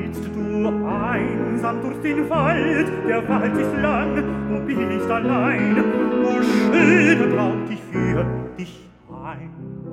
eilst du einsam durch den Wald, der Wald ist lang, du bist allein, o schöne Braut, ich führ dich ein.